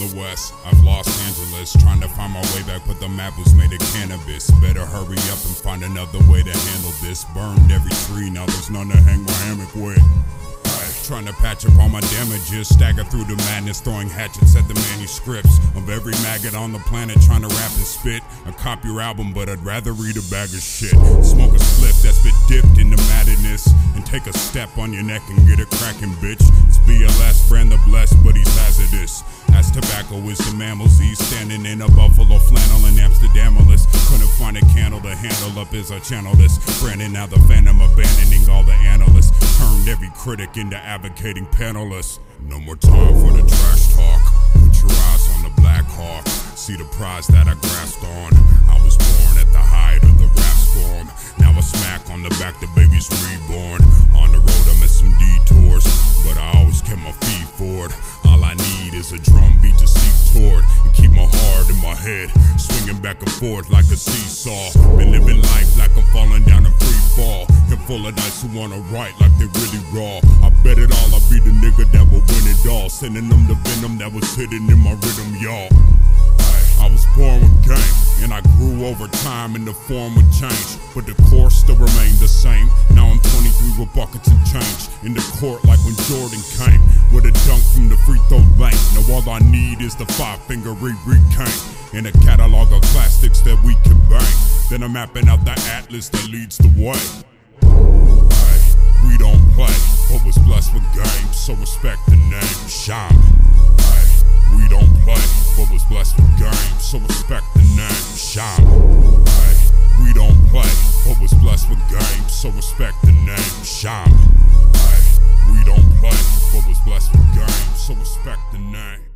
the west, I've Los Angeles, trying to find my way back, but the map was made of cannabis. Better hurry up and find another way to handle this. Burned every tree, now there's none to hang my hammock with. Trying to patch up all my damages, stagger through the madness, throwing hatchets at the manuscripts of every maggot on the planet, trying to rap and spit. I cop your album, but I'd rather read a bag of shit. Smoke a spliff that's been dipped into madness, and take a step on your neck and get it cracking, bitch. It's BLS, brand the blessed, but he's hazardous. As tobacco is the mammals, he's standing in a buffalo flannel in Amsterdamalis. Couldn't find a candle to handle up as I channel this. Brandon, now the phantom, abandoning all the analysts. Turned every critic into advocating panelists. No more time for the trash talk. Put your eyes on the Black Hawk. See the prize that I grasped on. I was born at the height of the rap storm. Now I smack on the back, the baby's reborn. On the road I'm at some detours, but I always kept my feet forward. All I need is a drum beat to seek toward, and keep my heart in my head, swinging back and forth like a seesaw. Been living life like I'm falling down a free fall, and full of nights who wanna write like they really raw. I bet it all, I'll be the nigga that will win it all, sending them the venom that was hidden in my rhythm, y'all. I was born with game, and I grew over time, and the form would change, but the core still remained the same. Now I'm 23 with buckets and change, in the court like when Jordan came, with a dunk from the free throw lane. Now all I need is the 5-finger recane, and a catalog of classics that we can bang. Then I'm mapping out the atlas that leads the way. We don't play, but was blessed with game, so respect the name, Shine. We don't play, but was blessed with game, so respect the name, Shine. We don't play, but was blessed with game, so respect the name, Shine. We don't play, but was blessed with game, so respect the name.